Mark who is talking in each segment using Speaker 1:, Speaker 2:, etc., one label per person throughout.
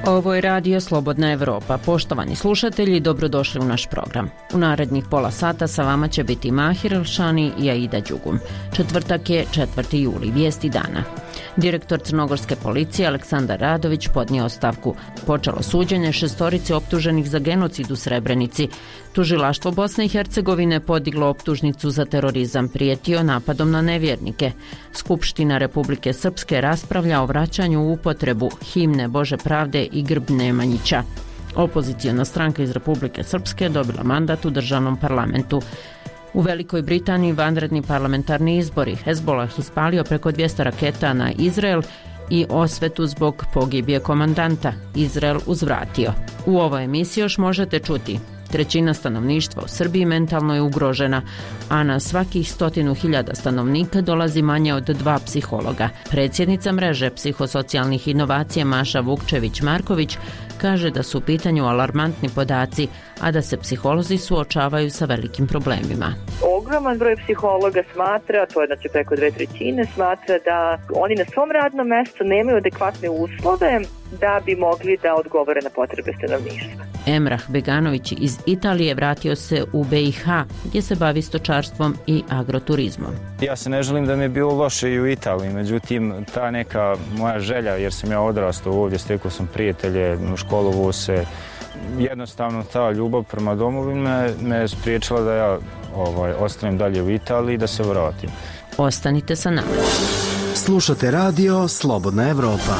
Speaker 1: Ovo je Radio Slobodna Evropa. Poštovani slušatelji, dobrodošli u naš program. U narednih pola sata sa vama će biti Mahir Elšani i Aida Đugum. Četvrtak je 4. juli, vijesti dana. Direktor crnogorske policije Aleksandar Radović podnio ostavku. Počelo suđenje 6 optuženih za genocid u Srebrenici. Tužilaštvo Bosne i Hercegovine podiglo optužnicu za terorizam, prijetio napadom na nevjernike. Skupština Republike Srpske raspravlja o vraćanju u upotrebu himne Bože pravde i grb Nemanjića. Opoziciona stranka iz Republike Srpske dobila mandat u državnom parlamentu. U Velikoj Britaniji vanredni parlamentarni izbori. Hezbollah ispalio preko 200 raketa na Izrael i osvetu zbog pogibije komandanta. Izrael uzvratio. U ovoj emisiji još možete čuti: 1/3 stanovništva u Srbiji mentalno je ugrožena, a na svakih 100.000 stanovnika dolazi manje od 2 psihologa. Predsjednica mreže psihosocijalnih inovacija Maša Vukčević-Marković kaže da su u pitanju alarmantni podaci, a da se psiholozi suočavaju sa velikim problemima.
Speaker 2: Ogroman broj psihologa smatra, to je znači preko 2/3, smatra da oni na svom radnom mjestu nemaju adekvatne uslove da bi mogli da odgovore na potrebe stanovništva.
Speaker 1: Emrah Beganović iz Italije vratio se u BiH, gdje se bavi stočarstvom i agroturizmom.
Speaker 3: Ja se ne želim da mi je bilo loše i u Italiji, međutim ta neka moja želja, jer sam ja odrastao ovdje, stekao sam prijatelje, u školovu se, jednostavno ta ljubav prema domovini me spriječila da ja ostanem dalje u Italiji i da se vratim.
Speaker 1: Ostanite sa nama.
Speaker 4: Slušate Radio Slobodna Evropa.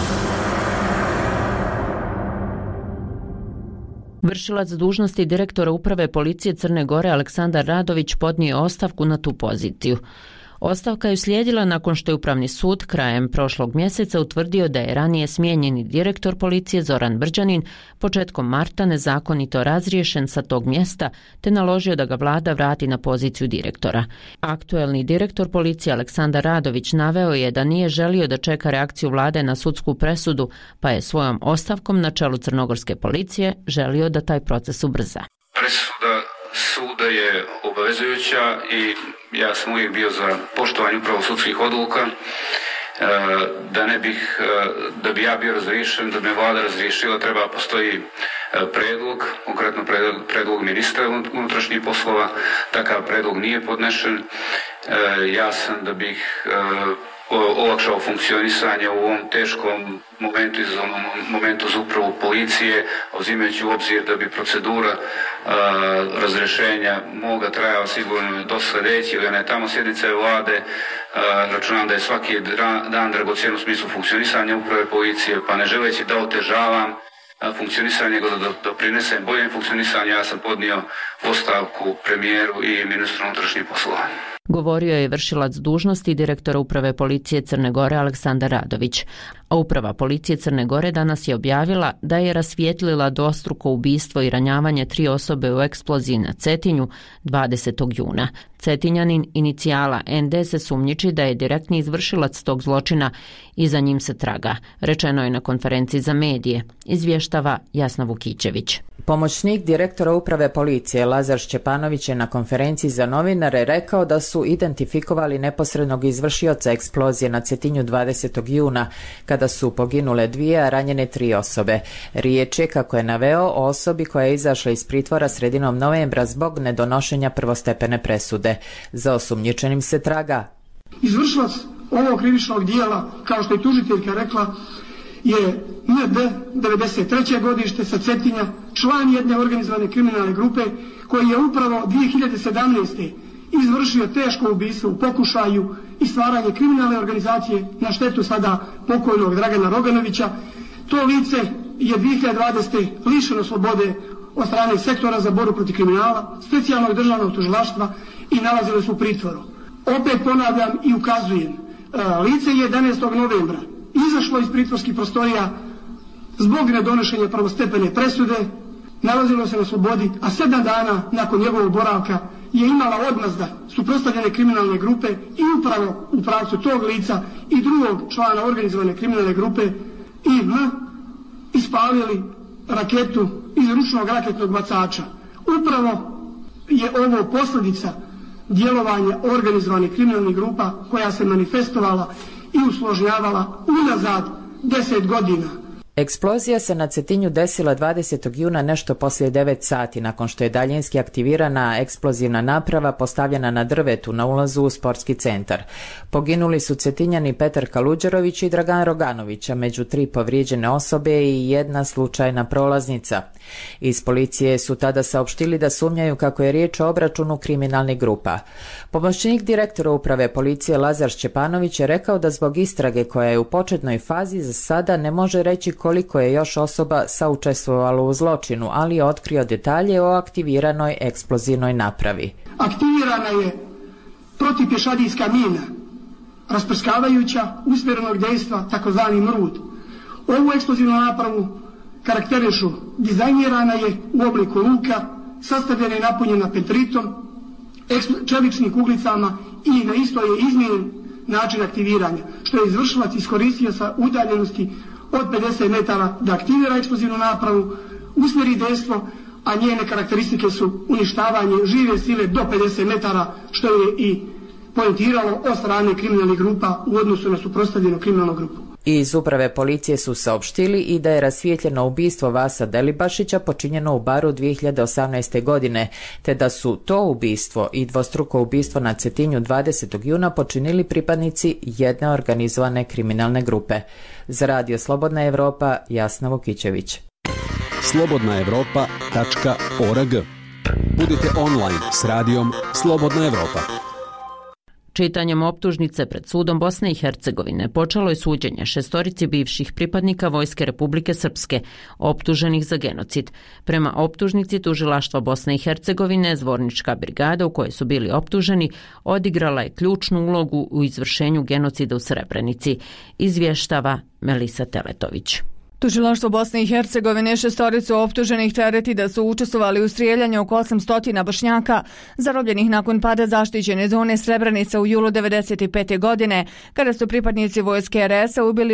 Speaker 1: Vršilac dužnosti direktora uprave policije Crne Gore Aleksandar Radović podnio ostavku na tu poziciju. Ostavka je uslijedila nakon što je Upravni sud krajem prošlog mjeseca utvrdio da je ranije smijenjeni direktor policije Zoran Brđanin početkom marta nezakonito razriješen sa tog mjesta te naložio da ga vlada vrati na poziciju direktora. Aktuelni direktor policije Aleksandar Radović naveo je da nije želio da čeka reakciju vlade na sudsku presudu, pa je svojom ostavkom na čelu crnogorske policije želio da taj proces ubrza.
Speaker 5: Presuda suda je obavezujuća i ja sam uvijek bio za poštovanje upravo sudskih odluka, da bi ja bio razriješen, da bi me vlada razriješila, treba postoji predlog, konkretno predlog ministra unutrašnjih poslova. Takav predlog nije podnešen. Ja sam, da bih olakšao funkcionisanje u ovom teškom momentu, izazovnom momentu za upravu policije, uzimajući u obzir da bi procedura razrješenja moga trajala sigurno do sljedeće ili ne tamo sjednice vlade. Računam da je svaki dan dragocjen u smislu funkcionisanja uprave policije, pa ne želeći da otežavam funkcionisanje, nego da doprinesem boljem funkcionisanju, ja sam podnio ostavku premijeru i ministru unutrašnjih poslova.
Speaker 1: Govorio je vršilac dužnosti direktora uprave policije Crne Gore Aleksandar Radović. A uprava policije Crne Gore danas je objavila da je rasvijetlila dvostruko ubistvo i ranjavanje 3 osobe u eksploziji na Cetinju 20. juna. Cetinjanin inicijala ND se sumnjiči da je direktni izvršilac tog zločina i za njim se traga, rečeno je na konferenciji za medije, izvještava Jasna Vukićević.
Speaker 6: Pomoćnik direktora uprave policije Lazar Šćepanović je na konferenciji za novinare rekao da su identifikovali neposrednog izvršioca eksplozije na Cetinju 20. juna, kada su poginule 2, a ranjene 3 osobe. Riječ je, kako je naveo, o osobi koja je izašla iz pritvora sredinom novembra zbog nedonošenja prvostepene presude. Za osumnjičenim se traga.
Speaker 7: Izvršilac ovog krivičnog dijela, kao što je tužiteljka rekla, je ND 93. godište sa Cetinja, član jedne organizovane kriminalne grupe koji je upravo 2017. izvršio teško ubistvo u pokušaju i stvaranje kriminalne organizacije na štetu sada pokojnog Dragana Roganovića. To lice je 2020. lišeno slobode od strane sektora za borbu protiv kriminala, specijalnog državnog tužilaštva i nalazilo su u pritvoru. Opet ponavljam i ukazujem, lice je 11. novembra izašlo iz pritvorskih prostorija zbog nedonošenja prvostepene presude, nalazilo se na slobodi, a 7 dana nakon njegovog boravka je imala odmazda suprotstavljene kriminalne grupe i upravo u pravcu tog lica i drugog člana organizovane kriminalne grupe IM ispalili raketu iz ručnog raketnog bacača. Upravo je ovo posljedica djelovanja organizovanih kriminalnih grupa koja se manifestovala i usložnjavala unazad 10 godina.
Speaker 6: Eksplozija se na Cetinju desila 20. juna nešto poslije 9 sati nakon što je daljinski aktivirana eksplozivna naprava postavljena na drvetu na ulazu u sportski centar. Poginuli su Cetinjani Petar Kaluđerović i Dragan Roganović, a među 3 povrijeđene osobe i 1 slučajna prolaznica. Iz policije su tada saopštili da sumnjaju kako je riječ o obračunu kriminalnih grupa. Pomoćnik direktora uprave policije Lazar Šćepanović je rekao da zbog istrage koja je u početnoj fazi za sada ne može reći koliko je još osoba saučestvovalo u zločinu, ali je otkrio detalje o aktiviranoj eksplozivnoj napravi.
Speaker 7: Aktivirana je protipješadijska mina, rasprskavajuća usmjerenog dejstva, takozvani mrud. Ovu eksplozivnu napravu karakterišu dizajnirana je u obliku luka, sastavljena i napunjena petritom, čeličnim kuglicama i na isto je izmijenjen način aktiviranja, što je izvršilac iskoristio sa udaljenosti od 50 metara da aktivira eksplozivnu napravu, usmjeri dejstvo, a njene karakteristike su uništavanje žive sile do 50 metara, što je i poentiralo od strane kriminalnih grupa u odnosu na suprotstavljenu kriminalnu grupu.
Speaker 6: Iz uprave policije su saopštili i da je rasvijetljeno ubistvo Vasa Delibašića počinjeno u Baru 2018. godine, te da su to ubistvo i dvostruko ubistvo na Cetinju 20. juna počinili pripadnici jedne organizovane kriminalne grupe. Za Radio Slobodna Evropa, Jasna Vukićević.
Speaker 4: slobodnaevropa.org. Budite online s radijom Slobodna Evropa.
Speaker 1: Čitanjem optužnice pred sudom Bosne i Hercegovine počelo je suđenje 6 bivših pripadnika Vojske Republike Srpske, optuženih za genocid. Prema optužnici tužilaštva Bosne i Hercegovine, Zvornička brigada u kojoj su bili optuženi odigrala je ključnu ulogu u izvršenju genocida u Srebrenici, izvještava Melisa Teletović.
Speaker 8: Tužilaštvo Bosne i Hercegovine 6 optuženih tereti da su učestvovali u strijeljanju oko 800 Bošnjaka zarobljenih nakon pada zaštićene zone Srebrenica u julu 1995. godine, kada su pripadnici vojske RS-a ubili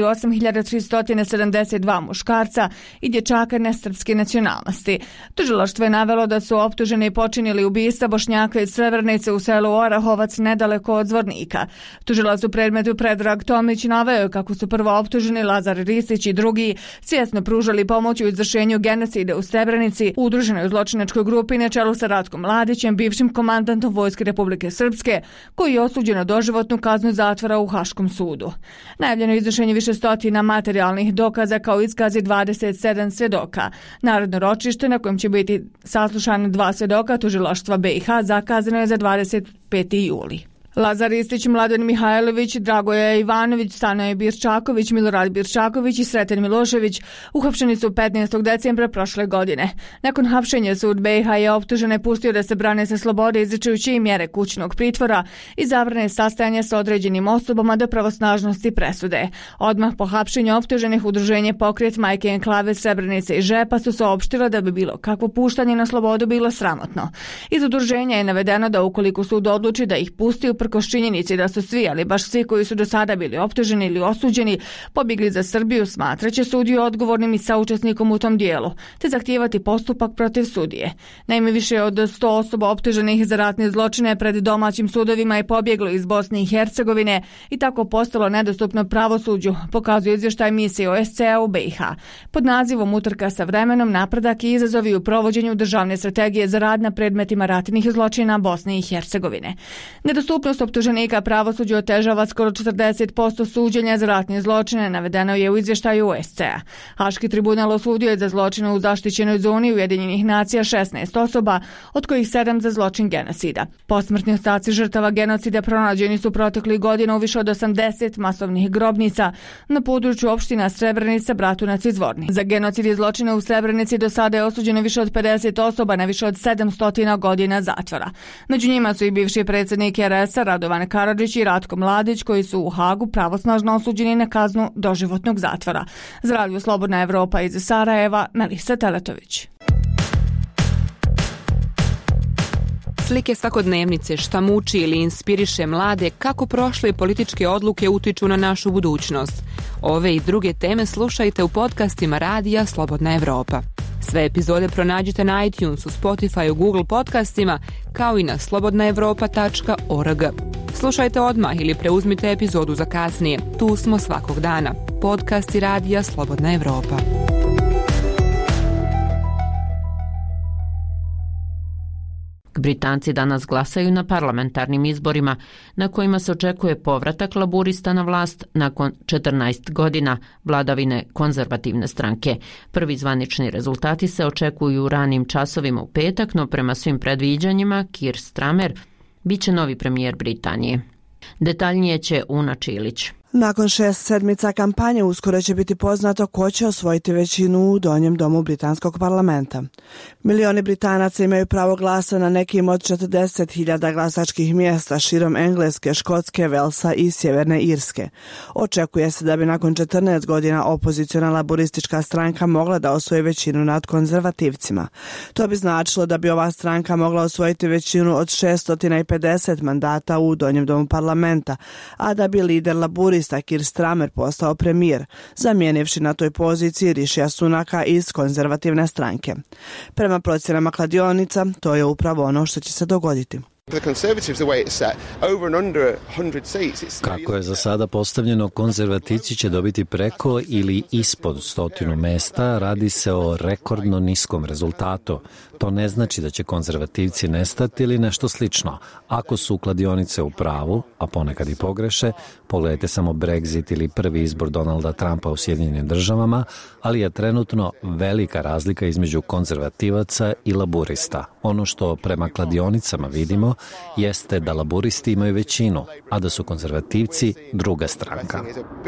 Speaker 8: 8372 muškarca i dječaka nesrpske nacionalnosti. Tužilaštvo je navelo da su optuženi počinili ubistva Bošnjaka iz Srebrenice u selu Orahovac nedaleko od Zvornika. Tužilac u predmetu Predrag Tomić naveo kako su prvo optuženi Lazar Ristić i drugi svjesno pružali pomoć u izvršenju genocida u Srebrenici, udruženoj zločinačkoj grupi na čelu sa Ratkom Mladićem, bivšim komandantom Vojske Republike Srpske, koji je osuđen na doživotnu kaznu zatvora u Haškom sudu. Najavljeno je iznošenje više stotina materijalnih dokaza kao iskazi 27 svjedoka. Narodno ročište na kojem će biti saslušani 2 svjedoka tužilaštva BiH zakazano je za 25. juli. Lazar Ristić, Mladen Mihajlović, Dragoje Ivanović, Stanoje Birčaković, Milorad Birčaković i Sreten Milošević uhapšeni su 15. decembra prošle godine. Nakon hapšenja sud BiH je optužene pustio da se brane sa slobode izričujući im mjere kućnog pritvora i zabrane sastajanja sa određenim osobama do pravosnažnosti presude. Odmah po hapšenju optuženih udruženje Pokret Majke Enklave Srebrenice i Žepa su saopštila da bi bilo kakvo puštanje na slobodu bilo sramotno. Iz udruženja je navedeno da ukoliko sud odluči da ih pusti uprkos činjenici da su svi, ali baš svi koji su do sada bili optuženi ili osuđeni, pobjegli za Srbiju, smatraće sudiju odgovornim i saučesnikom u tom dijelu, te zahtijevati postupak protiv sudije. Naime, više od 100 osoba optuženih za ratne zločine pred domaćim sudovima je pobjeglo iz Bosne i Hercegovine i tako postalo nedostupno pravosuđu, pokazuje izvještaj misije OSCE u BiH. Pod nazivom Utrka sa vremenom, napredak i izazovi u provođenju državne strategije za rad na predmetima ratnih zločina Bosne i Hercegovine. Nedostupnost optuženika pravosuđu otežava skoro 40% suđenja za ratne zločine, navedeno je u izvještaju OSCE-a. Haški tribunal osudio je za zločine u zaštićenoj zoni Ujedinjenih nacija 16 osoba, od kojih 7 za zločin genocida. Posmrtni ostaci žrtava genocida pronađeni su proteklih godina u više od 80 masovnih grobnica na području opština Srebrenica, Bratunac i Zvornik. Za genocid i zločine u Srebrenici do sada je osuđeno više od 50 osoba na više od 700 godina zatvora. Među njima su i bivši predsjednik RS-a Radovan Karadžić i Ratko Mladić, koji su u Hagu pravosnažno osuđeni na kaznu doživotnog zatvora. Za Radio Slobodna Evropa iz Sarajeva, Melisa Teletović.
Speaker 9: Slike svakodnevnice, šta muči ili inspiriše mlade, kako prošle političke odluke utiču na našu budućnost. Ove i druge teme slušajte u podcastima Radija Slobodna Evropa. Sve epizode pronađite na iTunesu, Spotifyu, Google podcastima, kao i na slobodnaevropa.org. Slušajte odmah ili preuzmite epizodu za kasnije. Tu smo svakog dana. Podcast i radija Slobodna Evropa.
Speaker 1: Britanci danas glasaju na parlamentarnim izborima na kojima se očekuje povratak laburista na vlast nakon 14 godina vladavine konzervativne stranke. Prvi zvanični rezultati se očekuju u ranim časovima u petak, no prema svim predviđanjima Keir Starmer biće novi premijer Britanije. Detaljnije će Una Čilić.
Speaker 10: Nakon 6 sedmica kampanje uskoro će biti poznato ko će osvojiti većinu u donjem domu britanskog parlamenta. Milioni Britanaca imaju pravo glasa na nekim od 40.000 glasačkih mjesta širom Engleske, Škotske, Velsa i Sjeverne Irske. Očekuje se da bi nakon 14 godina opoziciona laboristička stranka mogla da osvoji većinu nad konzervativcima. To bi značilo da bi ova stranka mogla osvojiti većinu od 650 mandata u donjem domu parlamenta, a da bi lider laburista Keir Starmer postao premijer, zamijenivši na toj poziciji Rišija Sunaka iz konzervativne stranke. Prema procjenama kladionica, to je upravo ono što će se dogoditi.
Speaker 11: Kako je za sada postavljeno, konzervativci će dobiti preko ili ispod 100 mesta, radi se o rekordno niskom rezultatu. To ne znači da će konzervativci nestati ili nešto slično. Ako su kladionice u pravu, a ponekad i pogreše, pogledajte samo Brexit ili prvi izbor Donalda Trumpa u Sjedinjenim državama, ali je trenutno velika razlika između konzervativaca i laburista. Ono što prema kladionicama vidimo jeste da laburisti imaju većinu, a da su konzervativci druga stranka.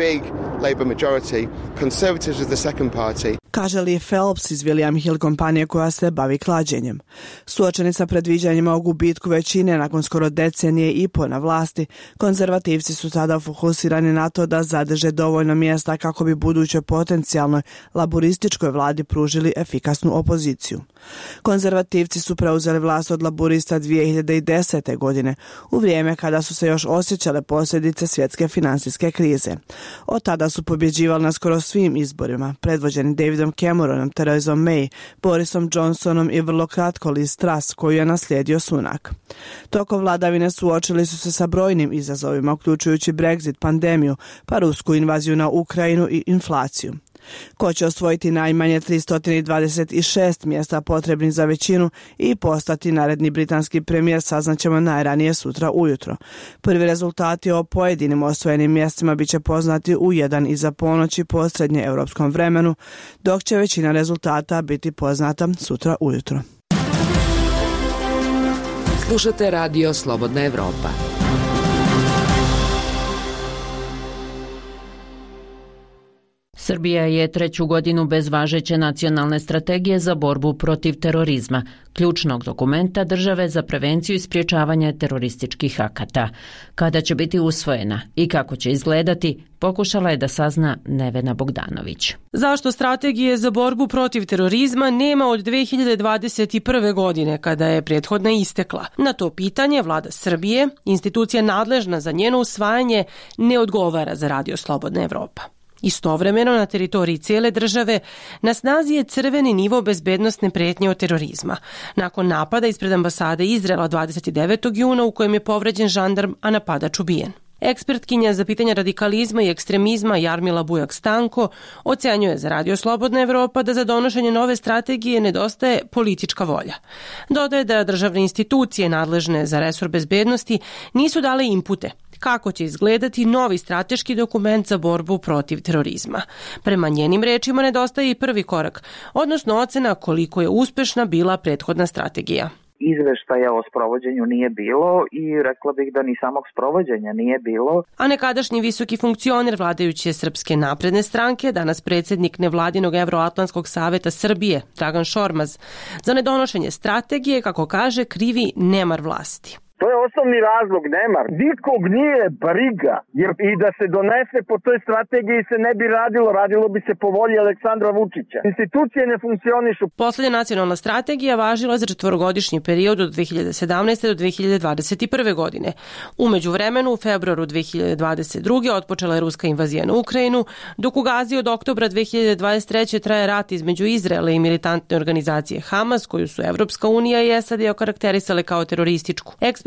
Speaker 10: Kaže Lee Phelps iz William Hill kompanije koja se bavi klađenjem. Suočeni sa predviđanjima o gubitku većine nakon skoro decenije i po na vlasti, konzervativci su tada fokusirani na to da zadrže dovoljno mjesta kako bi budućoj potencijalnoj laburističkoj vladi pružili efikasnu opoziciju. Konzervativci su preuzeli vlast od laburista 2010. godine, u vrijeme kada su se još osjećale posljedice svjetske financijske krize. Od tada su pobjeđivali na skoro svim izborima, predvođeni Davidom Cameronom, Theresom May, Borisom Johnsonom i vrlo kratko Liz Truss, koju je naslijedio Sunak. Tokom vladavine suočili su se sa brojnim izazovima, uključujući Brexit, pandemiju, pa rusku invaziju na Ukrajinu i inflaciju. Ko će osvojiti najmanje 326 mjesta potrebnih za većinu i postati naredni britanski premijer saznaćemo najranije sutra ujutro. Prvi rezultati o pojedinim osvojenim mjestima bit će poznati u 1 iza ponoći po srednje europskom vremenu, dok će većina rezultata biti poznata sutra ujutro.
Speaker 12: Slušate Radio Slobodna Evropa.
Speaker 1: Srbija je 3. godinu bez važeće nacionalne strategije za borbu protiv terorizma, ključnog dokumenta države za prevenciju i sprječavanje terorističkih akata. Kada će biti usvojena i kako će izgledati, pokušala je da sazna Nevena Bogdanović.
Speaker 13: Zašto strategije za borbu protiv terorizma nema od 2021. godine, kada je prethodna istekla? Na to pitanje vlada Srbije, institucija nadležna za njeno usvajanje, ne odgovara za Radio Slobodna Evropa. Istovremeno na teritoriji cijele države na snazi je crveni nivo bezbednosne pretnje od terorizma. Nakon napada ispred ambasade Izraela 29. juna u kojem je povređen žandarm, a napadač ubijen. Ekspertkinja za pitanja radikalizma i ekstremizma Jarmila Bujak-Stanko ocenjuje za Radio Slobodna Evropa da za donošenje nove strategije nedostaje politička volja. Dodaje da državne institucije nadležne za resor bezbednosti nisu dale impute kako će izgledati novi strateški dokument za borbu protiv terorizma. Prema njenim rečima nedostaje i prvi korak, odnosno ocena koliko je uspešna bila prethodna strategija.
Speaker 14: Izveštaja o sprovođenju nije bilo i rekla bih da ni samog sprovođenja nije bilo.
Speaker 13: A nekadašnji visoki funkcioner vladajuće Srpske napredne stranke, danas predsjednik nevladinog Evroatlantskog saveta Srbije, Dragan Šormaz, za nedonošenje strategije, kako kaže, krivi nemar vlasti.
Speaker 15: To je osnovni razlog, nemar. Nikog nije briga, jer i da se donese po toj strategiji se ne bi radilo bi se po volji Aleksandra Vučića. Institucije ne funkcionišu.
Speaker 13: Poslednja nacionalna strategija važila za 4-godišnji period od 2017. do 2021. godine. Umeđu vremenu, u februaru 2022. otpočela je ruska invazija na Ukrajinu, dok u Gazi od oktobra 2023. traje rat između Izraela i militantne organizacije Hamas, koju su Evropska unija i SAD okarakterisale kao terorističku.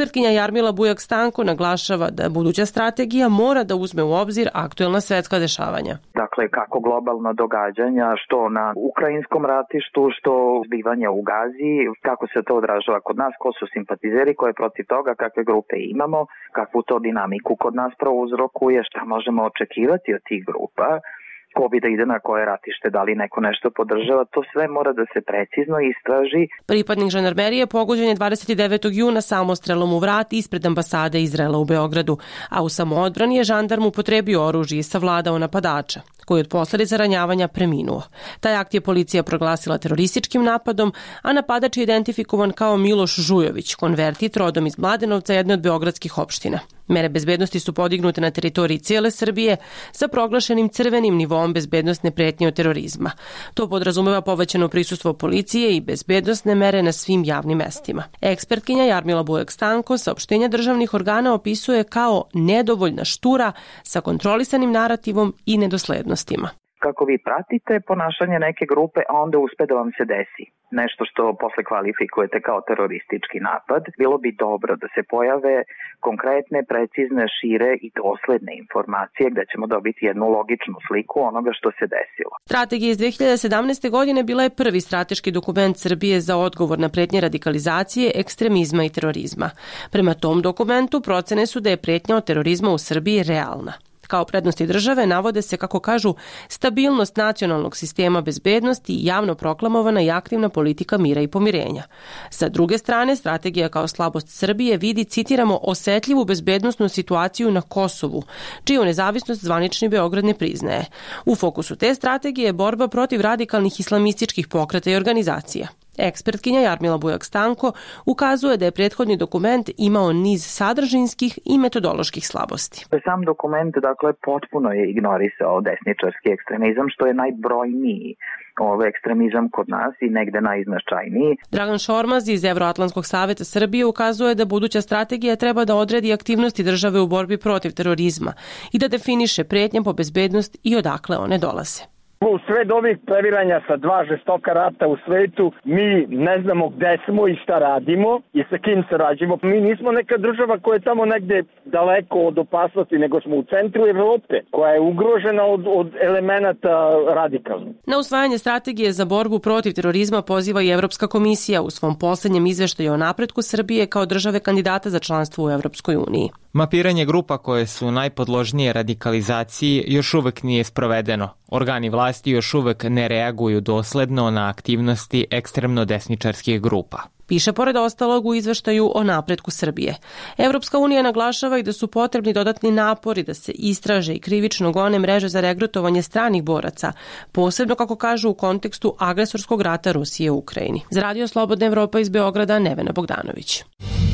Speaker 13: Ekspertkinja Jarmila Bujak-Stanko naglašava da buduća strategija mora da uzme u obzir aktuelna svetska dešavanja.
Speaker 14: Dakle, kako globalna događanja, što na ukrajinskom ratištu, što zbivanja u Gazi, kako se to odražava kod nas, ko su simpatizeri, ko je protiv toga, kakve grupe imamo, kakvu to dinamiku kod nas prouzrokuje, šta možemo očekivati od tih grupa, ko bi da ide na koje ratište, da li neko nešto podržava, to sve mora da se precizno istraži.
Speaker 13: Pripadnik žandarmerije pogođen je 29. juna samostrelom u vrat ispred ambasade Izraela u Beogradu, a u samoodbrani je žandarm upotrebio oružje i savladao napadača, koji od posledica ranjavanja preminuo. Taj akt je policija proglasila terorističkim napadom, a napadač je identifikovan kao Miloš Žujović, konvertit rodom iz Mladenovca, jedne od beogradskih opština. Mere bezbednosti su podignute na teritoriji cijele Srbije sa proglašenim crvenim nivoom bezbednosne pretnje od terorizma. To podrazumeva povećano prisustvo policije i bezbednosne mere na svim javnim mestima. Ekspertkinja Jarmila Bujak-Stanko saopštenja državnih organa opisuje kao nedovoljna štura sa kontrolisanim narativom i nedoslednostima.
Speaker 14: Kako vi pratite ponašanje neke grupe, a onda uspe da vam se desi nešto što posle kvalifikujete kao teroristički napad, bilo bi dobro da se pojave konkretne, precizne, šire i dosledne informacije gde ćemo dobiti jednu logičnu sliku onoga što se desilo.
Speaker 13: Strategija iz 2017. godine bila je prvi strateški dokument Srbije za odgovor na pretnje radikalizacije, ekstremizma i terorizma. Prema tom dokumentu procene su da je pretnja od terorizma u Srbiji realna. Kao prednosti države navode se, kako kažu, stabilnost nacionalnog sistema bezbednosti i javno proklamovana i aktivna politika mira i pomirenja. Sa druge strane, strategija kao slabost Srbije vidi, citiramo, osetljivu bezbednosnu situaciju na Kosovu, čiju nezavisnost zvanični Beograd ne priznaje. U fokusu te strategije je borba protiv radikalnih islamističkih pokreta i organizacija. Ekspertkinja Jarmila Bujak-Stanko ukazuje da je prethodni dokument imao niz sadržinskih i metodoloških slabosti.
Speaker 14: Sam dokument, dakle, potpuno je ignorisao desničarski ekstremizam, što je najbrojniji ekstremizam kod nas i negde najznačajniji.
Speaker 13: Dragan Šormaz iz Evroatlantskog saveta Srbije ukazuje da buduća strategija treba da odredi aktivnosti države u borbi protiv terorizma i da definiše pretnje po bezbednost i odakle one dolaze.
Speaker 15: U sred ovih previranja sa dva žestoka rata u svetu, mi ne znamo gde smo i šta radimo i sa kim sarađujemo. Mi nismo neka država koja je tamo negde daleko od opasnosti, nego smo u centru Evrope, koja je ugrožena od elemenata radikalnih.
Speaker 13: Na usvajanje strategije za borbu protiv terorizma poziva i Evropska komisija u svom poslednjem izveštaju o napretku Srbije kao države kandidata za članstvo u Evropskoj uniji.
Speaker 16: Mapiranje grupa koje su najpodložnije radikalizaciji još uvek nije sprovedeno. Organi vlasti još uvek ne reaguju dosledno na aktivnosti ekstremno desničarskih grupa. Piše pored ostalog u izveštaju o napretku Srbije. Evropska unija naglašava i da su potrebni dodatni napori da se istraže i krivično gone mreže za regrutovanje stranih boraca, posebno, kako kažu, u kontekstu agresorskog rata Rusije u Ukrajini. Za Radio Slobodna Evropa iz Beograda, Nevena Bogdanović.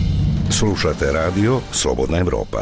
Speaker 17: Slušate radio Slobodna Evropa.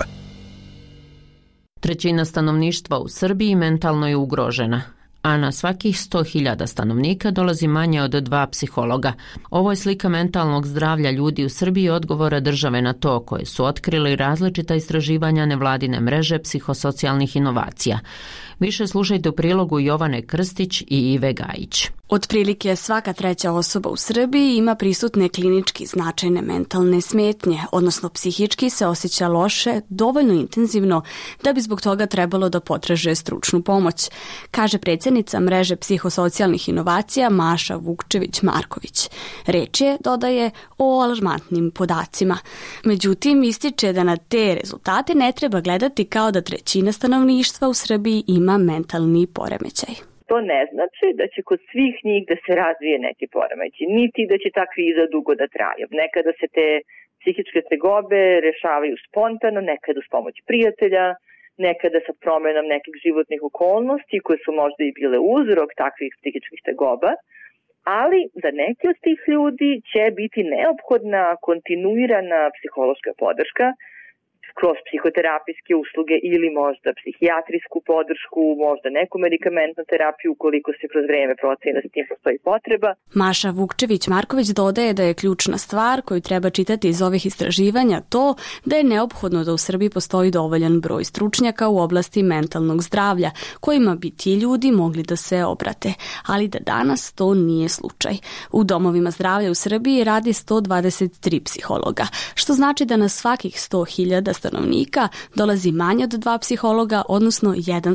Speaker 1: Trećina stanovništva u Srbiji mentalno je ugrožena, a na svakih 100.000 stanovnika dolazi manje od 2 psihologa. Ovo je slika mentalnog zdravlja ljudi u Srbiji, odgovora države na to, koje su otkrili različita istraživanja nevladine mreže psihosocijalnih inovacija. Više slušajte u prilogu Jovane Krstić i Ive Gajić.
Speaker 18: Otprilike svaka treća osoba u Srbiji ima prisutne klinički značajne mentalne smetnje, odnosno psihički se osjeća loše, dovoljno intenzivno da bi zbog toga trebalo da potraže stručnu pomoć, kaže predsjednica mreže psihosocijalnih inovacija Maša Vukčević-Marković. Reč je, dodaje, o alarmantnim podacima. Međutim, ističe da na te rezultate ne treba gledati kao da trećina stanovništva u Srbiji ima mentalni poremećaj.
Speaker 2: To ne znači da će kod svih njih da se razvije neki poremećaj, niti da će ta kriza dugo da traje. Nekada se te psihičke tegobe rešavaju spontano, nekada uz pomoć prijatelja, nekada sa promenom nekih životnih okolnosti koje su možda i bile uzrok takvih psihičkih tegoba, ali za neki od tih ljudi će biti neophodna kontinuirana psihološka podrška kroz psihoterapijske usluge ili možda psihijatrijsku podršku, možda neku medikamentnu terapiju ukoliko se kroz vreme proceni da s tim postoji potreba.
Speaker 18: Maša Vukčević-Marković dodaje da je ključna stvar koju treba čitati iz ovih istraživanja to da je neophodno da u Srbiji postoji dovoljan broj stručnjaka u oblasti mentalnog zdravlja kojima bi ti ljudi mogli da se obrate, ali da danas to nije slučaj. U domovima zdravlja u Srbiji radi 123 psihologa, što znači da na svakih 100.000 stanovnika dolazi manje od 2 psihologa, odnosno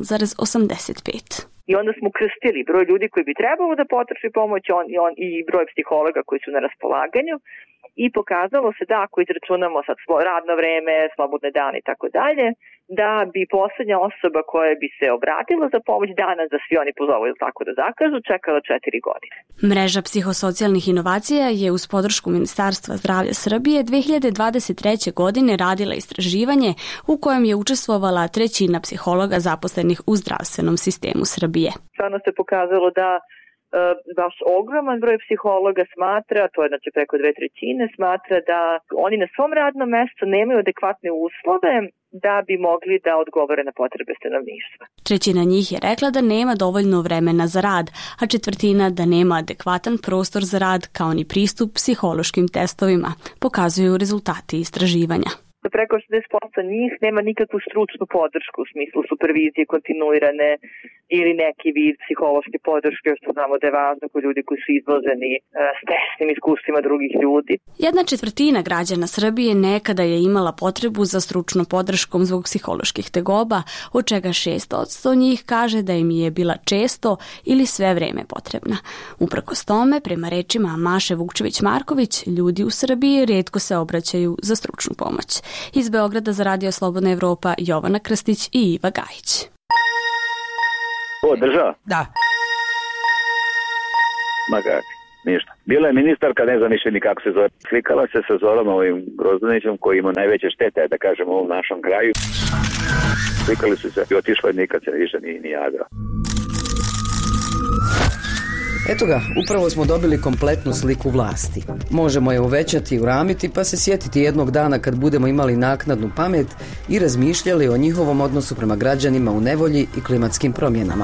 Speaker 18: 1,85.
Speaker 2: I onda smo krstili broj ljudi koji bi trebalo da potraži pomoć i broj psihologa koji su na raspolaganju i pokazalo se da ako izračunamo sad radno vreme, slobodne dane i tako dalje, da bi poslednja osoba koja bi se obratila za pomoć danas da svi oni pozovu ili tako da zakažu, čekala 4 godine.
Speaker 18: Mreža psihosocijalnih inovacija je uz podršku Ministarstva zdravlja Srbije 2023. godine radila istraživanje u kojem je učestvovala 1/3 psihologa zaposlenih u zdravstvenom sistemu Srbije.
Speaker 2: Stvarno se pokazalo da baš ogroman broj psihologa smatra, to je znači preko 2/3, smatra da oni na svom radnom mestu nemaju adekvatne uslove da bi mogli da odgovore na potrebe stanovništva.
Speaker 18: 1/3 njih je rekla da nema dovoljno vremena za rad, a 1/4 da nema adekvatan prostor za rad kao ni pristup psihološkim testovima, pokazuju rezultati istraživanja.
Speaker 2: Preko 60% njih nema nikakvu stručnu podršku u smislu supervizije kontinuirane ili neki vid psihološke podrške, što znamo da je važno kod ljudi koji su izloženi stresnim iskustvima drugih ljudi.
Speaker 18: 1/4 građana Srbije nekada je imala potrebu za stručnom podrškom zbog psiholoških tegoba, od čega 6% njih kaže da im je bila često ili sve vreme potrebna. Uprkos tome, prema rečima Maše Vukčević-Marković, ljudi u Srbiji rijetko se obraćaju za stručnu pomoć. Iz Beograda za Radio Slobodna Evropa, Jovana Krstić i Iva Gajić.
Speaker 19: Ovo država?
Speaker 13: Da.
Speaker 19: Ma kak, ništa. Bila je ministarka, ne znam više ni kako se zove. Slikala se sa Zorom ovim Grozdanićem koji ima najveće štete, da kažem, u ovom našem kraju. Slikali su se i otišla i nikad se više ni javila.
Speaker 20: Eto ga, upravo smo dobili kompletnu sliku vlasti. Možemo je uvećati i uramiti pa se sjetiti jednog dana kad budemo imali naknadnu pamet i razmišljali o njihovom odnosu prema građanima u nevolji i klimatskim promjenama.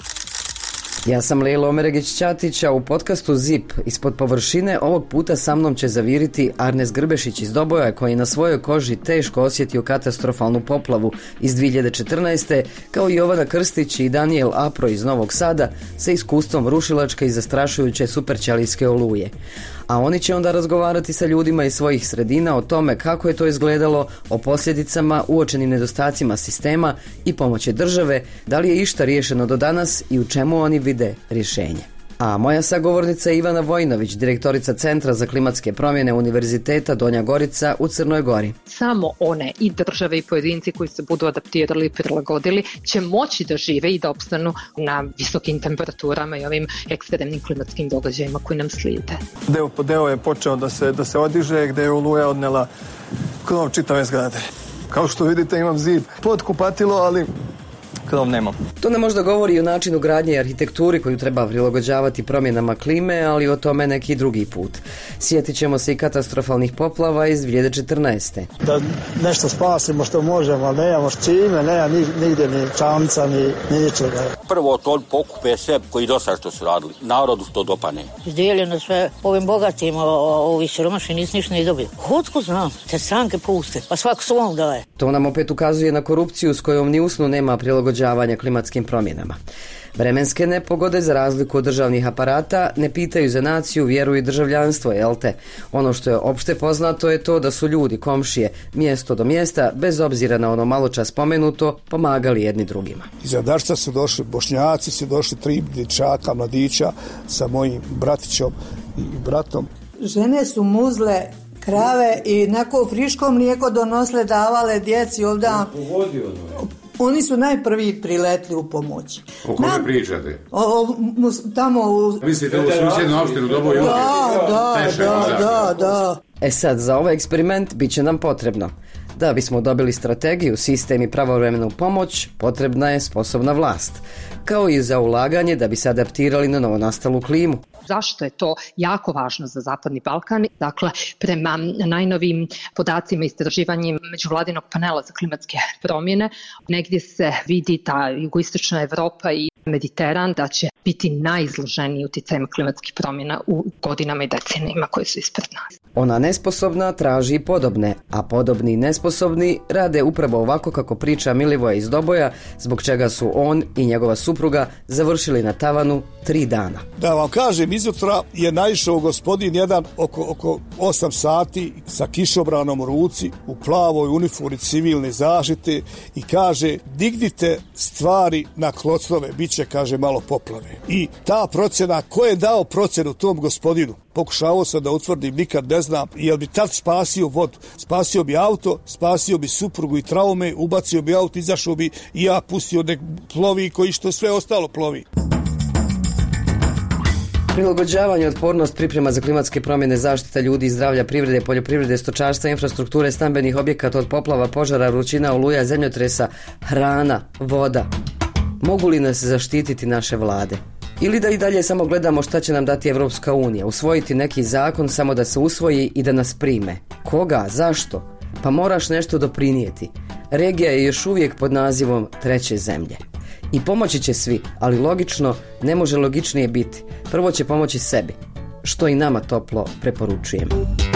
Speaker 20: Ja sam Lejla Omeregić-Ćatić, a u podcastu ZIP ispod površine ovog puta sa mnom će zaviriti Arnes Grbešić iz Doboja, koji na svojoj koži teško osjetio katastrofalnu poplavu iz 2014. kao i Jovana Krstić i Daniel Apro iz Novog Sada sa iskustvom rušilačke i zastrašujuće superćelijske oluje. A oni će onda razgovarati sa ljudima iz svojih sredina o tome kako je to izgledalo, o posljedicama, uočenim nedostacima sistema i pomoći države, da li je išta riješeno do danas i u čemu oni vide rješenje. A moja sagovornica je Ivana Vojnović, direktorica Centra za klimatske promjene Univerziteta Donja Gorica u Crnoj Gori.
Speaker 21: Samo one i države i pojedinci koji se budu adaptirali i prilagodili će moći da žive i da opstanu na visokim temperaturama i ovim ekstremnim klimatskim događajima koji nam slijede.
Speaker 22: Deo po deo je počeo da se odiže, gde je oluja odnela krov čitave zgrade. Kao što vidite, imam zid pod kupatilo, ali krov nemam.
Speaker 20: To nam možda govori o načinu gradnje i arhitekturi koju treba prilagođavati promjenama klime, ali o tome neki drugi put. Sjetit ćemo se i katastrofalnih poplava iz 2014.
Speaker 23: Da nešto spasimo što možemo, ali nemamo s čime, nema nigdje ni čamca, ni ničega.
Speaker 24: Prvo to pokupe sve koji do sada što su radili. Narodu što dopane.
Speaker 25: Izdijeljeno sve ovim bogatima, ovi siromašni nisu ništa ne dobili. Otko znam, te stranke puste, pa svako svom daje.
Speaker 20: To nam opet ukazuje na korupciju s kojom ni usnu nema prilagođavanja klimatskim promjenama. Vremenske nepogode, za razliku od državnih aparata, ne pitaju za naciju, vjeru i državljanstvo, jel te? Ono što je opšte poznato je to da su ljudi, komšije, mjesto do mjesta, bez obzira na ono malo čas spomenuto, pomagali jedni drugima.
Speaker 23: Iza Dašca su došli Bošnjaci, su došli 3 dječaka, mladića sa mojim bratićom i bratom.
Speaker 26: Žene su muzle krave i nako friško mlijeko donosle, davale djeci ovdje. Oni su najprvi priletli u pomoć.
Speaker 27: O kome pričate?
Speaker 26: Tamo u...
Speaker 27: Mislite u susjednu opštinu Doboj?
Speaker 26: Da.
Speaker 20: E sad, za ovaj eksperiment bit će nam potrebno Da bismo dobili strategiju, sistem i pravovremenu pomoć, potrebna je sposobna vlast, kao i za ulaganje da bi se adaptirali na novonastalu klimu.
Speaker 21: Zašto je to jako važno za Zapadni Balkan? Dakle, prema najnovim podacima istraživanjima Međuvladinog panela za klimatske promjene, negdje se vidi da jugoistočna Evropa i Mediteran da će biti najizloženiji utjecajima klimatskih promjena u godinama i decenijima koje su ispred nas.
Speaker 20: Ona nesposobna traži podobne, a podobni i nesposobni rade upravo ovako kako priča Milivoje iz Doboja, zbog čega su on i njegova supruga završili na tavanu 3 dana.
Speaker 23: Da vam kažem, izutra je naišao gospodin jedan oko 8 sati sa kišobranom u ruci, u plavoj uniformi civilne zaštite i kaže, dignite stvari na klocnove, bit će, kaže, malo poplave. I ta procjena, ko je dao procjenu tom gospodinu? Pokušavao sam da utvrdim, nikad ne znam, jel bi tad spasio vodu, spasio bi auto, spasio bi suprugu i traume, ubacio bi auto, izašao bi i ja pustio nek plovi koji što sve ostalo plovi.
Speaker 20: Prilagođavanje, otpornost, priprema za klimatske promjene, zaštita ljudi i zdravlja, privrede, poljoprivrede, stočarstva, infrastrukture, stambenih objekata od poplava, požara, vrućina, oluja, zemljotresa, hrana, voda. Mogu li nas zaštititi naše vlade? Ili da i dalje samo gledamo šta će nam dati Evropska unija, usvojiti neki zakon samo da se usvoji i da nas prime? Koga? Zašto? Pa moraš nešto doprinijeti. Regija je još uvijek pod nazivom treće zemlje. I pomoći će svi, ali logično ne može logičnije biti. Prvo će pomoći sebi, što i nama toplo preporučujem.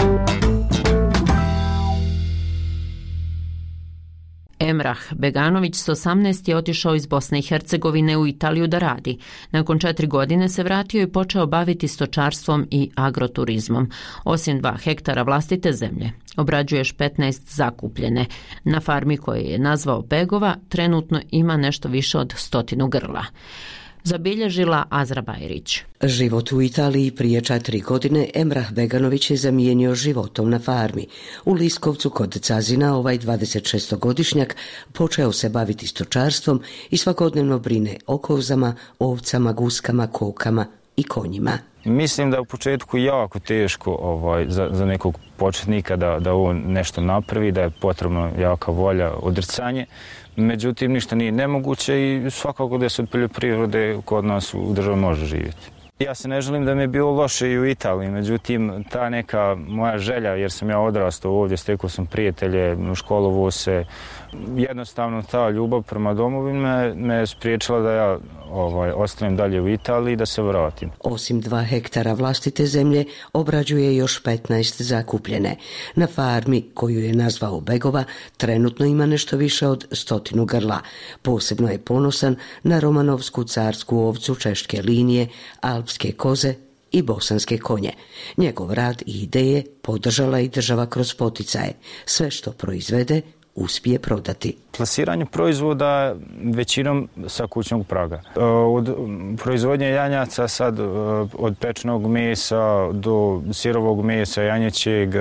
Speaker 1: Emrah Beganović s 18 je otišao iz Bosne i Hercegovine u Italiju da radi. Nakon 4 godine se vratio i počeo baviti stočarstvom i agroturizmom. Osim 2 hektara vlastite zemlje, obrađuješ 15 zakupljene. Na farmi koju je nazvao Begova trenutno ima nešto više od 100 grla. Zabilježila Azra Bajrić.
Speaker 3: Život u Italiji prije 4 godine Emrah Beganović je zamijenio životom na farmi. U Liskovcu kod Cazina ovaj 26-godišnjak počeo se baviti stočarstvom i svakodnevno brine o kozama, ovcama, guskama, kokama i konjima.
Speaker 4: Mislim da je u početku jako teško za nekog početnika da on nešto napravi, da je potrebno jaka volja, odricanje. Međutim, ništa nije nemoguće i svakako da se od poljoprivrede kod nas u državi može živjeti. Ja se ne želim da mi je bilo loše i u Italiji, međutim, ta neka moja želja, jer sam ja odrastao ovdje, stekao sam prijatelje, školovao se, jednostavno ta ljubav prema domovini me spriječila da ja ostanem dalje u Italiji i da se vratim.
Speaker 3: Osim 2 hektara vlastite zemlje, obrađuje još 15 zakupljene. Na farmi, koju je nazvao Begova, trenutno ima nešto više od 100 grla. Posebno je ponosan na romanovsku carsku ovcu češke linije, alpske koze i bosanske konje. Njegov rad i ideje podržala i država kroz poticaje. Sve što proizvede uspije prodati.
Speaker 4: Plasiranje proizvoda većinom sa kućnog praga. Od proizvodnje janjaca sad od pečenog mesa do sirovog mesa, janjećeg,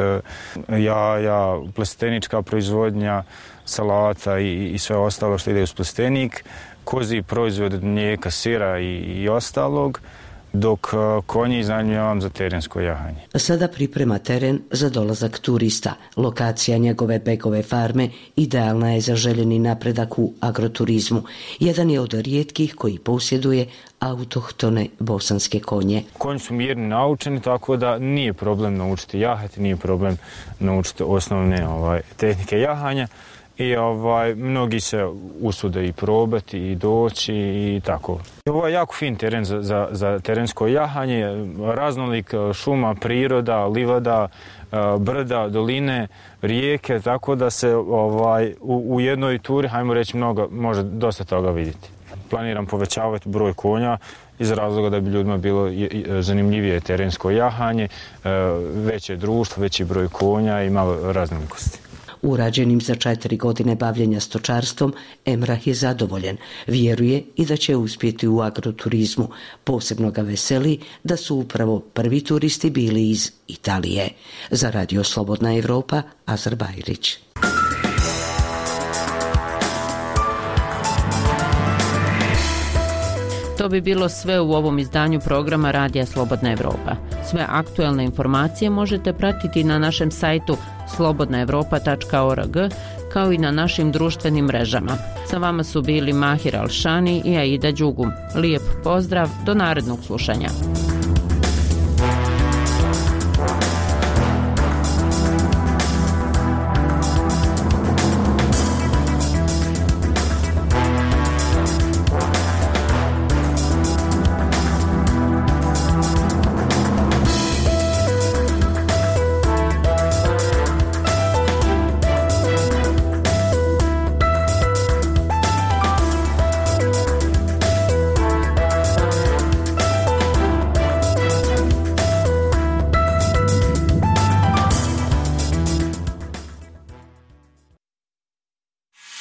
Speaker 4: jaja, plastenička proizvodnja, salata i sve ostalo što ide uz plastenik, kozji proizvod od mlijeka, sira i ostalog, dok konji iznajmljujem za terensko jahanje.
Speaker 3: Sada priprema teren za dolazak turista. Lokacija njegove Begove farme idealna je za željeni napredak u agroturizmu. Jedan je od rijetkih koji posjeduje autohtone bosanske konje.
Speaker 4: Konji su mirni, naučeni, tako da nije problem naučiti jahati, nije problem naučiti osnovne tehnike jahanja. I mnogi se usude i probati i doći i tako. Ovo je jako fin teren za terensko jahanje, raznolik šuma, priroda, livada, brda, doline, rijeke, tako da se u jednoj turi, hajmo reći, može dosta toga vidjeti. Planiram povećavati broj konja iz razloga da bi ljudima bilo zanimljivije terensko jahanje, veće društvo, veći broj konja i malo raznolikosti.
Speaker 3: Urađenim za 4 godine bavljenja stočarstvom, Emrah je zadovoljen. Vjeruje i da će uspjeti u agroturizmu. Posebno ga veseli da su upravo prvi turisti bili iz Italije. Za Radio Slobodna Evropa, Azra Bajrić.
Speaker 1: To To bi bilo sve u ovom izdanju programa Radija Slobodna Evropa. Sve aktuelne informacije možete pratiti na našem sajtu slobodnaevropa.org, kao i na našim društvenim mrežama. Sa vama su bili Mahir Alšani i Aida Đugum. Lijep pozdrav, do narednog slušanja.